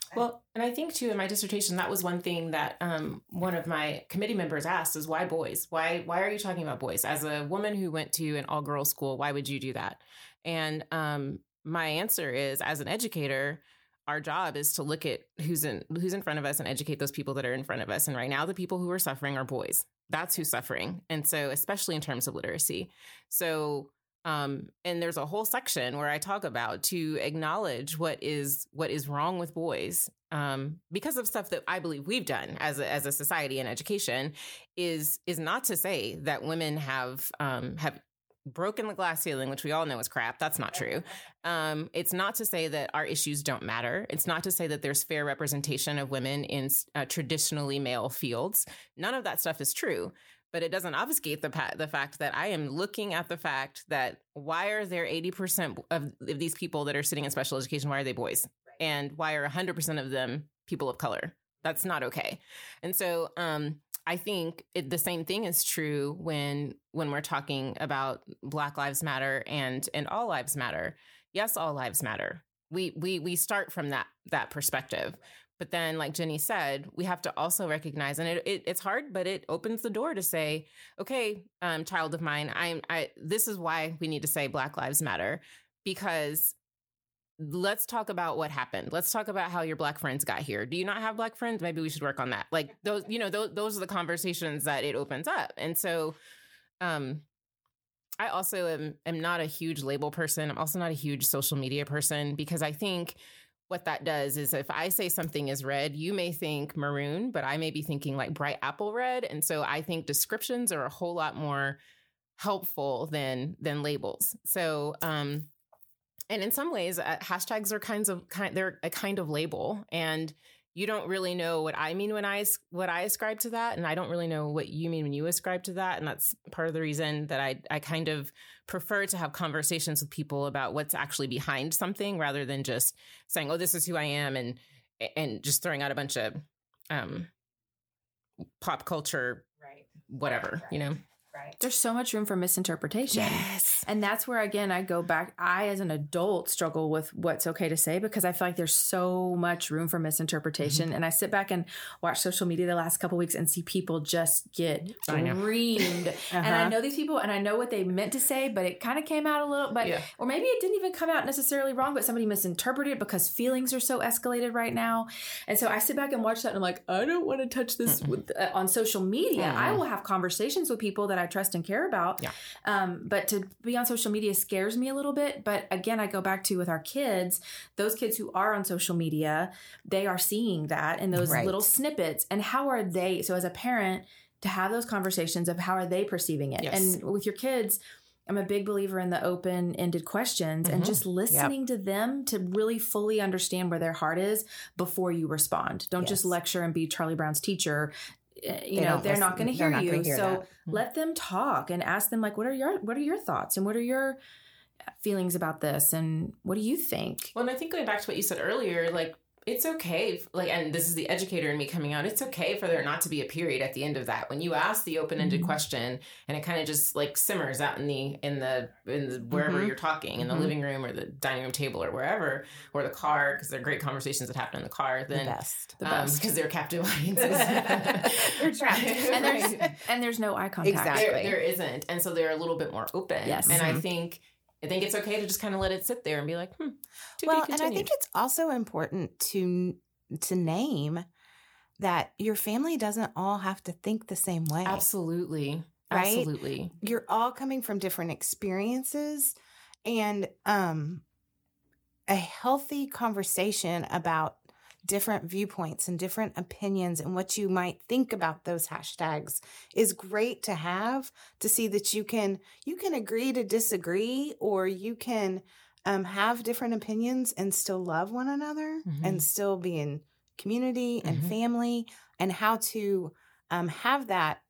Well, and I think too in my dissertation, that was one thing that um, one of my committee members asked is why boys? Why, why are you talking about boys? As a woman who went to an all girls school, why would you do that? And um, my answer is, as an educator, our job is to look at who's in who's in front of us and educate those people that are in front of us. And right now, the people who are suffering are boys. That's who's suffering. And so, especially in terms of literacy. So, um, and there's a whole section where I talk about to acknowledge what is what is wrong with boys um, because of stuff that I believe we've done as a, as a society and education is is not to say that women have um, have broken the glass ceiling, which we all know is crap. That's not true. Um, it's not to say that our issues don't matter. It's not to say that there's fair representation of women in uh, traditionally male fields. None of that stuff is true, but it doesn't obfuscate the pa- the fact that I am looking at the fact that why are there eighty percent of, of these people that are sitting in special education? Why are they boys? Right. And why are one hundred percent of them people of color? That's not okay. And so, um, I think it, the same thing is true when when we're talking about Black Lives Matter and and all lives matter. Yes, all lives matter. We we we start from that that perspective. But then, like Jenny said, we have to also recognize, and it, it it's hard, but it opens the door to say, okay, um, child of mine, I'm I this is why we need to say Black Lives Matter, because let's talk about what happened. Let's talk about how your Black friends got here. Do you not have Black friends? Maybe we should work on that. Like those, you know, those, those are the conversations that it opens up. And so, um, I also am, am not a huge label person. I'm also not a huge social media person, because I think what that does is if I say something is red, you may think maroon, but I may be thinking like bright apple red. And so I think descriptions are a whole lot more helpful than, than labels. So, um, and in some ways, uh, hashtags are kinds of kind. They're a kind of label, and you don't really know what I mean when I what I ascribe to that, and I don't really know what you mean when you ascribe to that. And that's part of the reason that I I kind of prefer to have conversations with people about what's actually behind something, rather than just saying, "Oh, this is who I am," and and just throwing out a bunch of um, pop culture, right? Whatever, right, right. you know. Right. There's so much room for misinterpretation. Yes. And that's where, again, I go back. I, as an adult, struggle with what's okay to say, because I feel like there's so much room for misinterpretation. Mm-hmm. And I sit back and watch social media the last couple of weeks and see people just get reamed. uh-huh. And I know these people and I know what they meant to say, but it kind of came out a little, but, yeah. or maybe it didn't even come out necessarily wrong, but somebody misinterpreted it because feelings are so escalated right now. And so I sit back and watch that and I'm like, I don't want to touch this mm-hmm. with, uh, on social media. Mm-hmm. I will have conversations with people that I trust and care about. Yeah. Um, but to be on social media scares me a little bit. But again, I go back to with our kids, those kids who are on social media, they are seeing that in those right. little snippets. And how are they? So as a parent, to have those conversations of how are they perceiving it? Yes. And with your kids, I'm a big believer in the open-ended questions mm-hmm. and just listening yep. to them to really fully understand where their heart is before you respond. Don't yes. just lecture and be Charlie Brown's teacher. You they know, they're listen. not going to hear you. Hear so mm-hmm. let them talk and ask them, like, what are your, what are your thoughts and what are your feelings about this? And what do you think? Well, and I think going back to what you said earlier, like, it's okay. Like, and this is the educator in me coming out. It's okay for there not to be a period at the end of that. When you ask the open-ended mm-hmm. question and it kind of just like simmers out in the, in the, in the, wherever mm-hmm. you're talking in the mm-hmm. living room or the dining room table or wherever, or the car, because they're great conversations that happen in the car. Then the best, the um, best. Because they're captive audiences. You're trapped. And there's, and there's no eye contact. Exactly. There, there isn't. And so they're a little bit more open. Yes. And mm-hmm. I think, I think it's okay to just kind of let it sit there and be like, hmm, to well, be and I think it's also important to to name that your family doesn't all have to think the same way. Absolutely. Right? Absolutely. You're all coming from different experiences, and um, a healthy conversation about different viewpoints and different opinions and what you might think about those hashtags is great to have, to see that you can you can agree to disagree, or you can um, have different opinions and still love one another mm-hmm. and still be in community and mm-hmm. family, and how to um, have that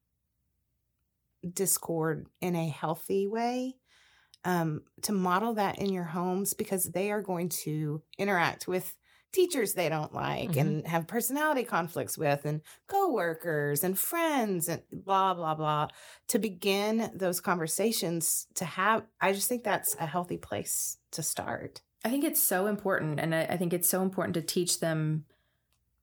discord in a healthy way, um, to model that in your homes, because they are going to interact with teachers they don't like mm-hmm. and have personality conflicts with, and coworkers and friends and blah, blah, blah. To begin those conversations, to have, I just think that's a healthy place to start. I think it's so important. And I, I think it's so important to teach them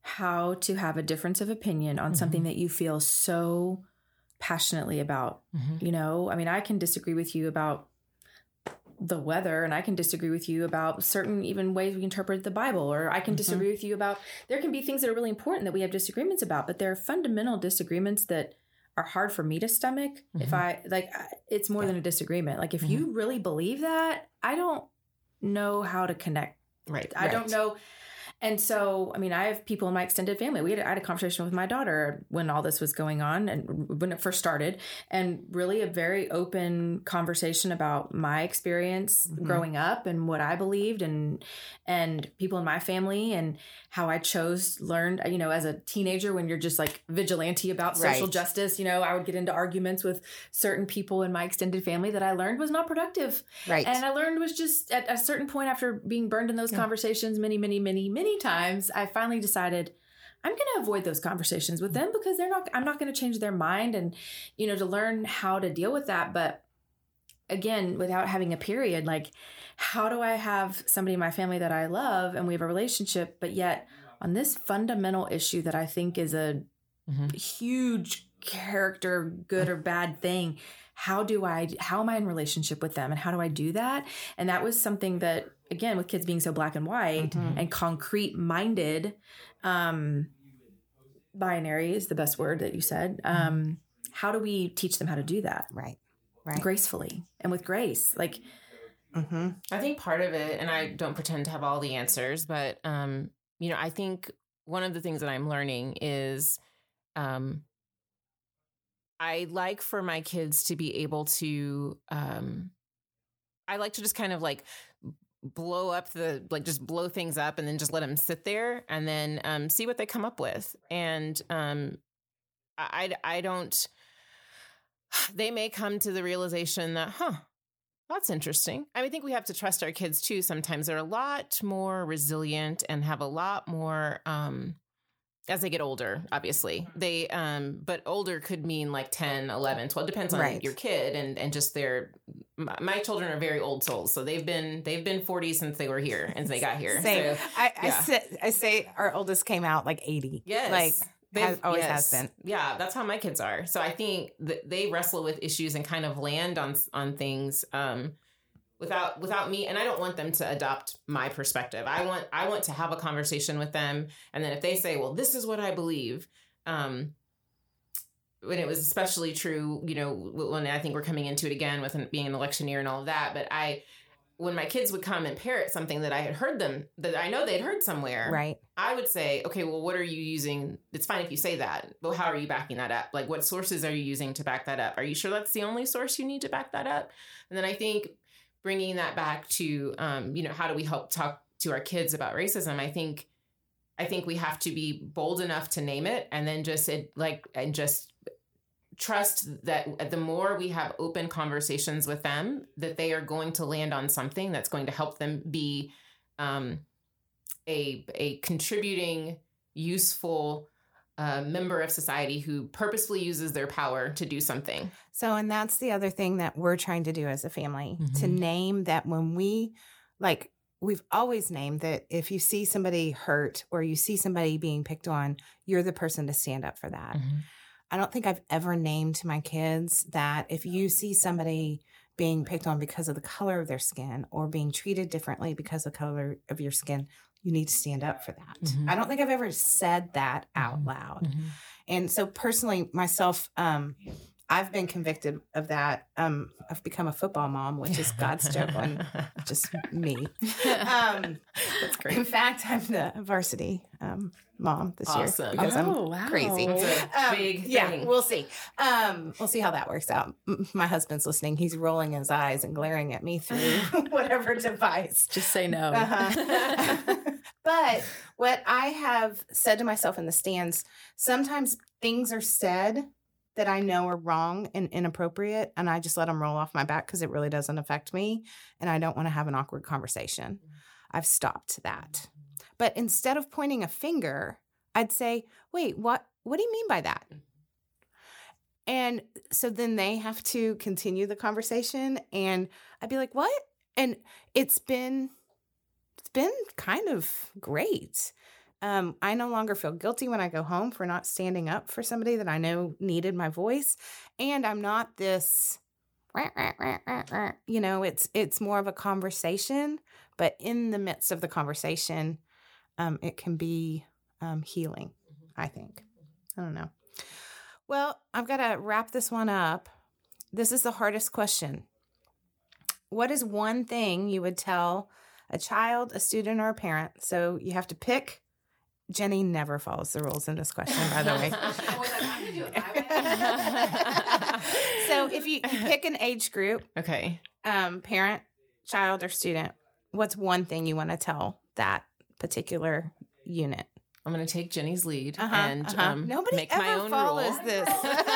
how to have a difference of opinion on mm-hmm. something that you feel so passionately about. Mm-hmm. You know, I mean, I can disagree with you about the weather, and I can disagree with you about certain even ways we interpret the Bible, or I can mm-hmm. disagree with you about, there can be things that are really important that we have disagreements about, but there are fundamental disagreements that are hard for me to stomach. Mm-hmm. If I like, it's more yeah. than a disagreement. Like if mm-hmm. you really believe that, I don't know how to connect. Right. I right. don't know. And so, I mean, I have people in my extended family. We had, I had a conversation with my daughter when all this was going on and when it first started, and really a very open conversation about my experience mm-hmm. growing up and what I believed, and, and people in my family, and how I chose, learned, you know, as a teenager, when you're just like vigilante about social right. justice, you know, I would get into arguments with certain people in my extended family that I learned was not productive. Right. And I learned was just at a certain point, after being burned in those yeah. conversations many, many, many, many times, I finally decided I'm going to avoid those conversations with them, because they're not, I'm not going to change their mind, and, you know, to learn how to deal with that. But again, without having a period, like, how do I have somebody in my family that I love and we have a relationship, but yet on this fundamental issue that I think is a mm-hmm. huge character, good or bad thing, how do I, how am I in relationship with them, and how do I do that? And that was something that, again, with kids being so black and white mm-hmm. and concrete minded, um, binary is the best word that you said. Um, how do we teach them how to do that? Right. Right. Gracefully and with grace. Like, mm-hmm. I think part of it, and I don't pretend to have all the answers, but, um, you know, I think one of the things that I'm learning is, um, I like for my kids to be able to, um, I like to just kind of like blow up the, like just blow things up and then just let them sit there and then, um, see what they come up with. And, um, I, I don't, they may come to the realization that, huh, that's interesting. I mean, I think we have to trust our kids too. Sometimes they're a lot more resilient and have a lot more, um, as they get older, obviously they, um, but older could mean like ten, eleven, twelve, depends on right. your kid and, and just their, my, my children are very old souls. So they've been, they've been forty since they were here and they got here. Same. So, I, yeah. I, say, I say our oldest came out like eighty. Yes. Like has, always yes. has been. Yeah. That's how my kids are. So I think that they wrestle with issues and kind of land on, on things, um, without, without me. And I don't want them to adopt my perspective. I want, I want to have a conversation with them. And then if they say, well, this is what I believe, um, when it was especially true, you know, when I think we're coming into it again with an, being an election year and all of that. But I, when my kids would come and parrot something that I had heard them, that I know they'd heard somewhere, right? I would say, okay, well, what are you using? It's fine if you say that, but how are you backing that up? Like, what sources are you using to back that up? Are you sure that's the only source you need to back that up? And then I think bringing that back to, um, you know, how do we help talk to our kids about racism? I think, I think we have to be bold enough to name it, and then just it, like, and just trust that the more we have open conversations with them, that they are going to land on something that's going to help them be um, a a contributing, useful uh, member of society who purposefully uses their power to do something. So, and that's the other thing that we're trying to do as a family, Mm-hmm. to name that when we, like, we've always named that if you see somebody hurt or you see somebody being picked on, you're the person to stand up for that. Mm-hmm. I don't think I've ever named to my kids that if you see somebody being picked on because of the color of their skin or being treated differently because of the color of your skin, you need to stand up for that. Mm-hmm. I don't think I've ever said that out loud. Mm-hmm. And so personally, myself, um, I've been convicted of that. Um, I've become a football mom, which is God's joke on just me. Um, That's great. In fact, I'm the varsity um, mom this Awesome. year because Oh, I'm wow. crazy. It's a Um, big yeah, thing. we'll see. Um, we'll see how that works out. M- My husband's listening. He's rolling his eyes and glaring at me through whatever device. Just say no. Uh-huh. But what I have said to myself in the stands, sometimes things are said that I know are wrong and inappropriate, and I just let them roll off my back because it really doesn't affect me, and I don't want to have an awkward conversation. I've stopped that. But instead of pointing a finger, I'd say, wait, what, what do you mean by that? And so then they have to continue the conversation, and I'd be like, what? And it's been, it's been kind of great Um, I no longer feel guilty when I go home for not standing up for somebody that I know needed my voice. And I'm not this, you know, it's it's more of a conversation. But in the midst of the conversation, um, it can be um, healing, I think. I don't know. Well, I've got to wrap this one up. This is the hardest question. What is one thing you would tell a child, a student, or a parent? So you have to pick. Jenny never follows the rules in this question, by the way. So if you, you pick an age group, okay, um, parent, child, or student, what's one thing you want to tell that particular unit? I'm going to take Jenny's lead uh-huh, and uh-huh. um, Nobody make ever my own follows rule. this.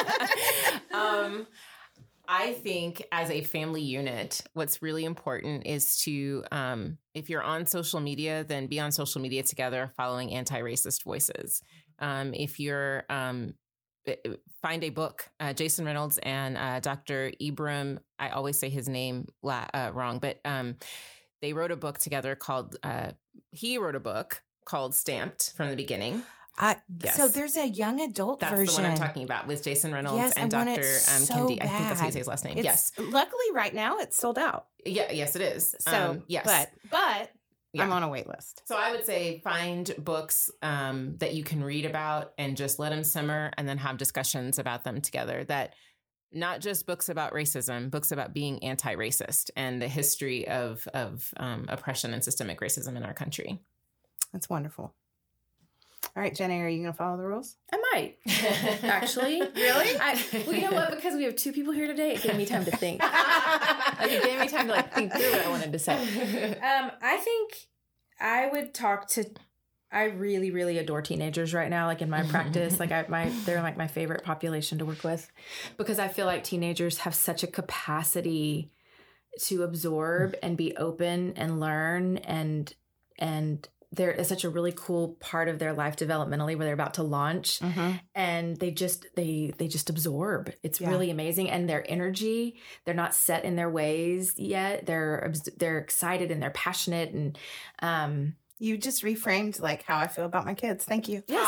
um, I think as a family unit, what's really important is to, um, if you're on social media, then be on social media together following anti-racist voices. Um, if you're, um, find a book, uh, Jason Reynolds and uh, Doctor Ibram, I always say his name la- uh, wrong, but um, they wrote a book together called, uh, he wrote a book called Stamped from the Beginning. I, Yes. So there's a young adult That's version. the one I'm talking about with Jason Reynolds Yes, and I want Doctor it Um, so Kendi. I think that's how you bad. say his last name. It's, yes. Luckily, right now it's sold out. Yeah. Yes, it is. So, um, yes. but but Yeah. I'm on a wait list. So I would say find books um, that you can read about and just let them simmer and then have discussions about them together. That not just books about racism, books about being anti-racist and the history of of um, oppression and systemic racism in our country. That's wonderful. All right, Jenny, are you going to follow the rules? I might, actually. Really? I, well, you know what? Because we have two people here today, it gave me time to think. Like, it gave me time to like think through what I wanted to say. Um, I think I would talk to. I really, really adore teenagers right now. Like in my practice, like I, my, they're like my favorite population to work with, because I feel like teenagers have such a capacity to absorb and be open and learn and and. There is such a really cool part of their life developmentally where they're about to launch Mm-hmm. and they just, they, they just absorb. It's Yeah. really amazing. And their energy, they're not set in their ways yet. They're, they're excited and they're passionate. And, um, You just reframed like how I feel about my kids. Thank you. yes.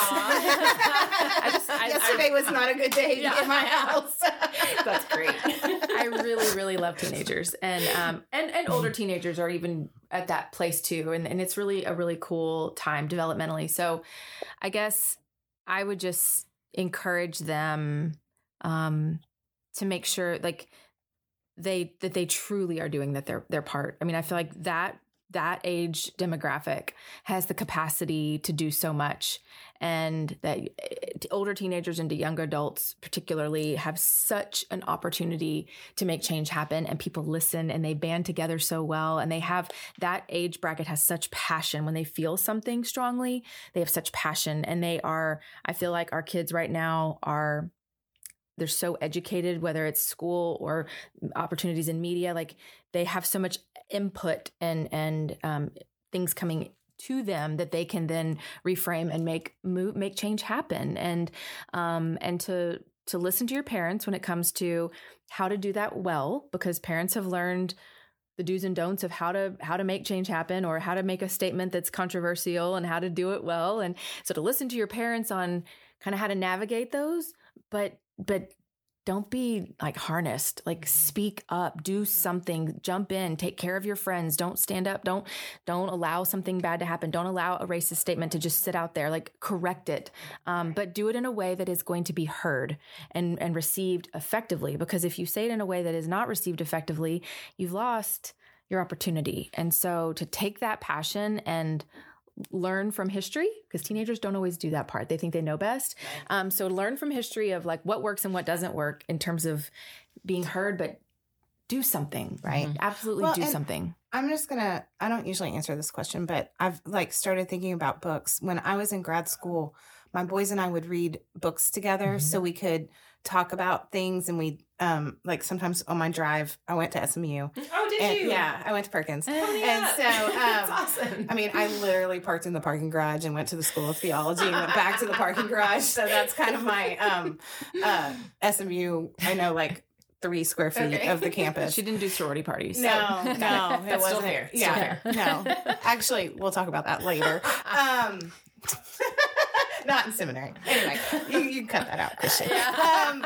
I just, I, Yesterday I, was not a good day Yeah. in my house. That's great. I really, really love teenagers and, um, and, and older teenagers are even at that place too. And, and it's really a really cool time developmentally. So I guess I would just encourage them, um, to make sure like they, that they truly are doing that their, their part. I mean, I feel like that, that age demographic has the capacity to do so much, and that older teenagers into young adults particularly have such an opportunity to make change happen, and people listen and they band together so well, and they have that age bracket has such passion when they feel something strongly. They have such passion, and they are, I feel like our kids right now are, they're so educated, whether it's school or opportunities in media, like they have so much input and, and, um, things coming to them that they can then reframe and make move, make change happen. And, um, and to, to listen to your parents when it comes to how to do that well, because parents have learned the do's and don'ts of how to, how to make change happen or how to make a statement that's controversial and how to do it well. And so to listen to your parents on kind of how to navigate those, but, but don't be like harnessed, like speak up, do something, jump in, take care of your friends. Don't stand up. Don't, don't allow something bad to happen. Don't allow a racist statement to just sit out there, like correct it. Um, but do it in a way that is going to be heard and, and received effectively. Because if you say it in a way that is not received effectively, you've lost your opportunity. And so to take that passion and learn from history, because teenagers don't always do that part. They think they know best. Right. Um, so learn from history of like what works and what doesn't work in terms of being heard, but do something, right? Mm-hmm. Absolutely well, do something. I'm just going to, I don't usually answer this question, but I've like started thinking about books. When I was in grad school, my boys and I would read books together mm-hmm. so we could talk about things. And we, um, like sometimes on my drive, I went to S M U. Oh, did and, you? Yeah, I went to Perkins. Oh, yeah. And so, um, that's awesome. I mean, I literally parked in the parking garage and went to the School of Theology and went back to the parking garage. So that's kind of my um, uh, S M U, I know, like three square feet okay. of the campus. She didn't do sorority parties. No, so. no, it that's wasn't. Still fair. Yeah, still fair. No. Actually, we'll talk about that later. Um, Not in seminary. Anyway, you, you can cut that out, Christian. Yeah. Um,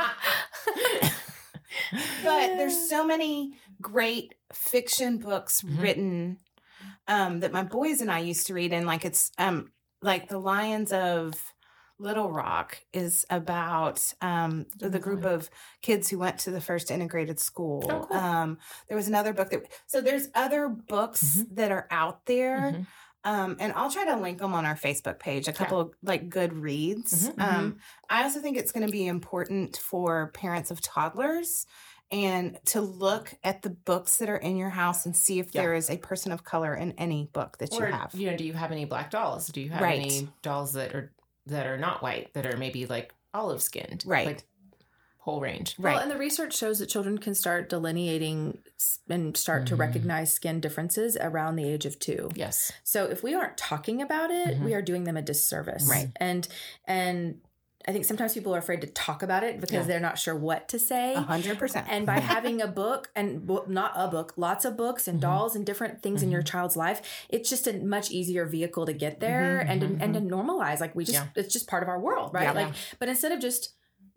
but there's so many great fiction books Mhm. written um, that my boys and I used to read. And like it's um, like The Lions of Little Rock is about um, the, the group of kids who went to the first integrated school. Oh, cool. Um, there was another book that, so there's other books Mhm. that are out there. Mhm. Um, and I'll try to link them on our Facebook page, a couple of like good reads. Mhm, Um, I also think it's going to be important for parents of toddlers and to look at the books that are in your house and see if Yeah. there is a person of color in any book that Or, you have. you know, do you have any black dolls? Do you have Right. any dolls that are that are not white, that are maybe like olive skinned? Right. Like whole range. Right. Well, and the research shows that children can start delineating s- and start to Mhm. recognize skin differences around the age of two. Yes. So if we aren't talking about it, Mhm. we are doing them a disservice. Right. And and I think sometimes people are afraid to talk about it because Yeah. they're not sure what to say. A hundred percent. And by having a book and well, not a book, lots of books and Mhm. dolls and different things in your Mhm. child's life, it's just a much easier vehicle to get there Mhm, and to, mhm, and to normalize. Like we just, Yeah. it's just part of our world, right? Yeah. Like, but instead of just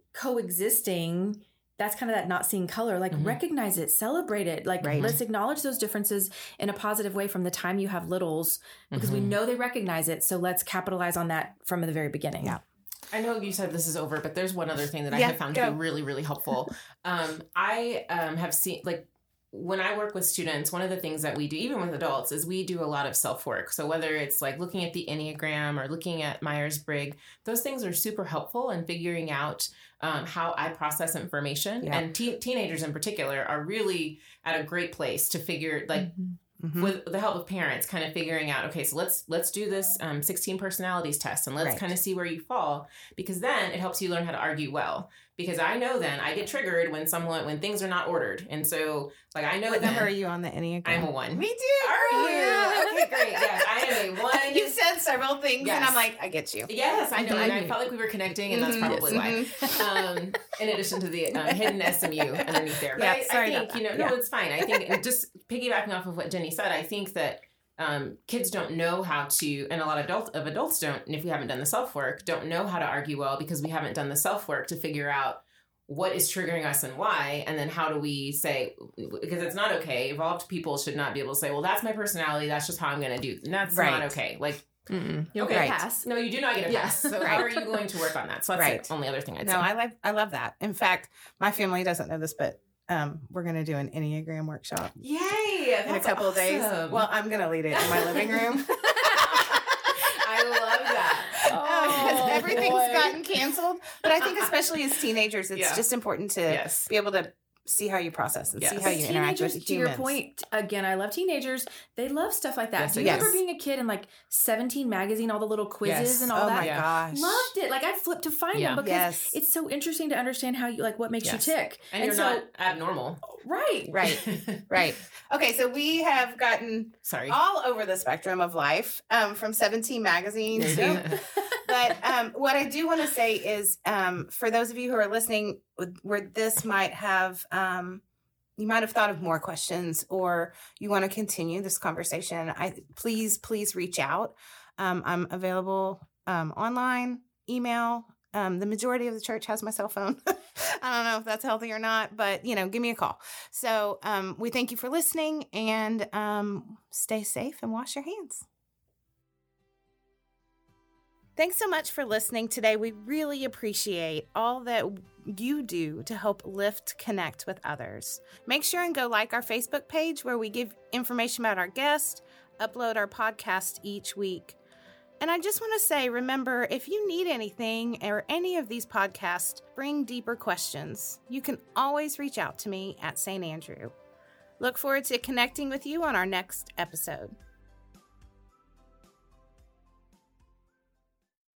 coexisting, that's kind of that not seeing color. Like Mhm. recognize it, celebrate it. Like Right. let's acknowledge those differences in a positive way from the time you have littles because we Mhm. know they recognize it. So let's capitalize on that from the very beginning. Yeah. I know you said this is over, but there's one other thing that I Yeah, have found go. to be really, really helpful. um, I um, have seen, like, when I work with students, one of the things that we do, even with adults, is we do a lot of self work. So whether it's like looking at the Enneagram or looking at Myers-Briggs, those things are super helpful in figuring out um, how I process information. Yeah. And te- teenagers in particular are really at a great place to figure, like, Mhm. with the help of parents, kind of figuring out, okay, so let's let's do this um, sixteen personalities test and let's Right. kind of see where you fall, because then it helps you learn how to argue well. Because I know then I get triggered when someone when things are not ordered, and so like I know What then number are you on the Enneagram? I'm a one. Me too. Are you? Yeah. Okay, great. Yes, I am a one. You said several things, Yes. and I'm like, I get you. Yes, I know, and I Mhm. felt like we were connecting, and that's Mhm. probably Yes. why. Um, in addition to the um, hidden S M U underneath there, but Yeah, I, sorry I about think you know, that. no, Yeah. it's fine. I think and just piggybacking off of what Jenny said, I think that um, kids don't know how to, and a lot of adult of adults don't, and if we haven't done the self work, don't know how to argue well because we haven't done the self work to figure out what is triggering us and why, and then how do we say, because it's not okay. Evolved people should not be able to say, well, that's my personality, that's just how I'm going to do. And that's Right. not okay. Like, Mm-mm. You'll Okay. get Right. a pass. no, you do not get a Yeah. pass. So Right. how are you going to work on that? So that's Right. the only other thing I'd No, say. I love I love that. In fact, my family doesn't know this, but um, we're going to do an Enneagram workshop Yay! in a That's couple of days. awesome. Well, I'm going to lead it in my living room. I love that. Because Oh, everything's boy. gotten canceled. But I think especially as teenagers, it's Yeah. just important to Yes. be able to see how you process and see Yes. how you interact with Teenagers, to humans. your point, again, I love teenagers. They love stuff like that. Yes, Do you yes. remember being a kid and like seventeen magazine, all the little quizzes Yes. and all Oh that? my Yeah. gosh. Loved it. Like I flipped to find Yeah. them because Yes. it's so interesting to understand how you like what makes Yes. you tick. And, you're so, not abnormal. right. Right, right. Okay, so we have gotten Sorry. all over the spectrum of life, um, from seventeen magazines to But um, what I do want to say is, um, for those of you who are listening, where this might have, um, you might have thought of more questions, or you want to continue this conversation, I please, please reach out. Um, I'm available um, online, email. Um, the majority of the church has my cell phone. I don't know if that's healthy or not, but you know, give me a call. So um, we thank you for listening, and um, stay safe and wash your hands. Thanks so much for listening today. We really appreciate all that you do to help lift connect with others. Make sure and go like our Facebook page where we give information about our guests, upload our podcast each week. And I just want to say, remember, if you need anything or any of these podcasts bring deeper questions, you can always reach out to me at Saint Andrew. Look forward to connecting with you on our next episode.